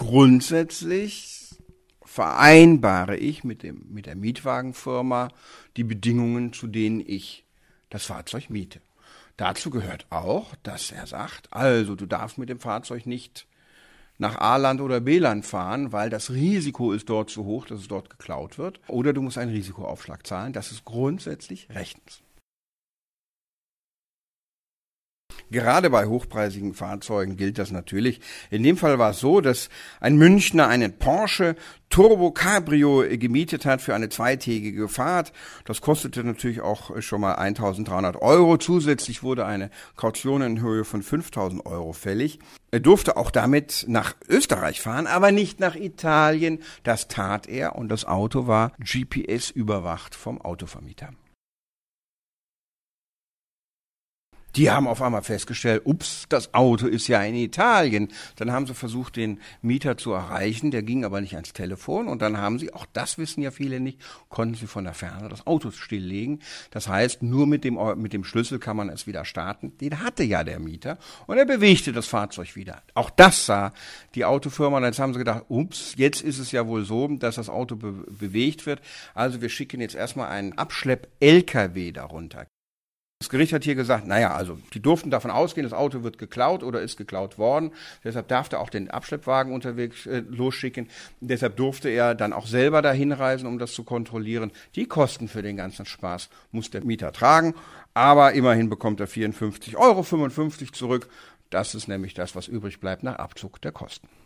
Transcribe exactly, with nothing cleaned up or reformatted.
grundsätzlich vereinbare ich mit dem, mit der Mietwagenfirma die Bedingungen, zu denen ich das Fahrzeug miete. Dazu gehört auch, dass er sagt, also du darfst mit dem Fahrzeug nicht nach A-Land oder B-Land fahren, weil das Risiko ist dort zu hoch, dass es dort geklaut wird. Oder du musst einen Risikoaufschlag zahlen. Das ist grundsätzlich rechtens. Gerade bei hochpreisigen Fahrzeugen gilt das natürlich. In dem Fall war es so, dass ein Münchner einen Porsche Turbo Cabrio gemietet hat für eine zweitägige Fahrt. Das kostete natürlich auch schon mal eintausenddreihundert Euro. Zusätzlich wurde eine Kaution in Höhe von fünftausend Euro fällig. Er durfte auch damit nach Österreich fahren, aber nicht nach Italien. Das tat er und das Auto war G P S überwacht vom Autovermieter. Die haben auf einmal festgestellt, ups, das Auto ist ja in Italien. Dann haben sie versucht, den Mieter zu erreichen, der ging aber nicht ans Telefon. Und dann haben sie, auch das wissen ja viele nicht, konnten sie von der Ferne das Auto stilllegen. Das heißt, nur mit dem, mit dem Schlüssel kann man es wieder starten. Den hatte ja der Mieter und er bewegte das Fahrzeug wieder. Auch das sah die Autofirma und jetzt haben sie gedacht, ups, jetzt ist es ja wohl so, dass das Auto be- bewegt wird. Also wir schicken jetzt erstmal einen Abschlepp-L K W darunter. Das Gericht hat hier gesagt, naja, also die durften davon ausgehen, das Auto wird geklaut oder ist geklaut worden. Deshalb darf er auch den Abschleppwagen unterwegs äh, losschicken. Deshalb durfte er dann auch selber dahin reisen, um das zu kontrollieren. Die Kosten für den ganzen Spaß muss der Mieter tragen. Aber immerhin bekommt er vierundfünfzig Euro fünfundfünfzig zurück. Das ist nämlich das, was übrig bleibt nach Abzug der Kosten.